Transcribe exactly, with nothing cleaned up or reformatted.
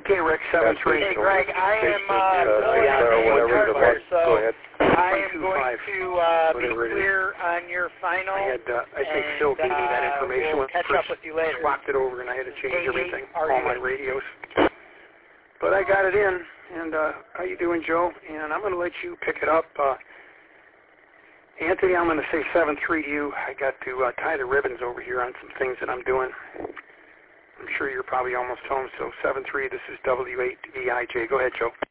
Okay, Rick, seven three. Hey, Greg, I am uh, uh, filling out or the whatever the hardware, bus- go ahead. so I am Two going five, to uh, be whatever it is. clear on your final. I had, uh, I think and, Phil gave me that uh, information we'll when I catch first up with you later. swapped it over, and I had to change Hey, everything, are all you my in? radios. But I got it in, and uh, how you doing, Joe? And I'm going to let you pick it up. Uh, Anthony, I'm going to say seven three to you. I got to uh, tie the ribbons over here on some things that I'm doing. I'm sure you're probably almost home, so seven three, this is W eight V I J. Go ahead, Joe.